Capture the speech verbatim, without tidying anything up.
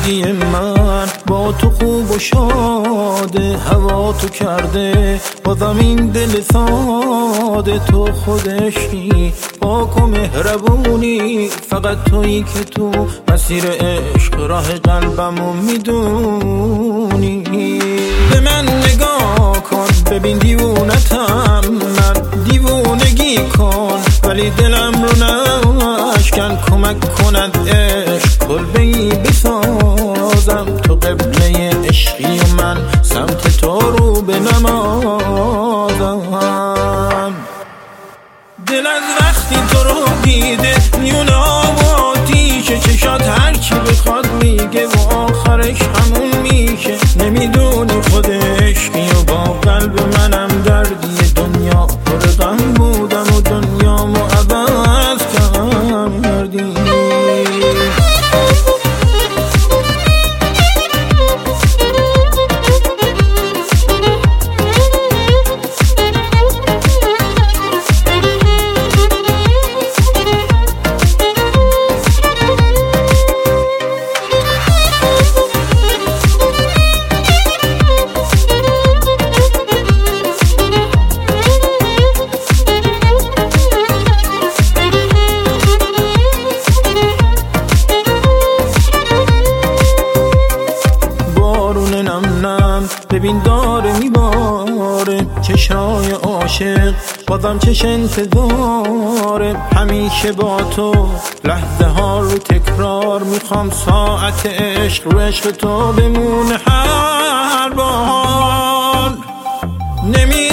زندگی من با تو خوب و شاده، هوا تو کرده بازم این دل ساده. تو خودشی پاک و مهربونی، فقط تویی که تو مسیر عشق راه قلبمو میدونی. به من نگاه کن ببین دیوونتم، من دیوونگی کن ولی دلم رو نشکن. کمک کند عشق کلبه‌ای بسازم، تو قبله عشقی و من سمت تو رو به نمازم. دل از وقتی تو رو دیده میونه آب و آتیشه، چشات هر کی بخواد میگه و آخرش همون میشه. نمیدونی خود عشقی و با قلب منم دردی، دنیا پر غم بودم و دنیامو عوض کردی. ببین داره میباره چشای عاشق، بازم چش انتظاره. همیشه با تو لحظه ها رو تکرار، میخوام ساعت عشق رو عشق تو بمونه هر بار. نمی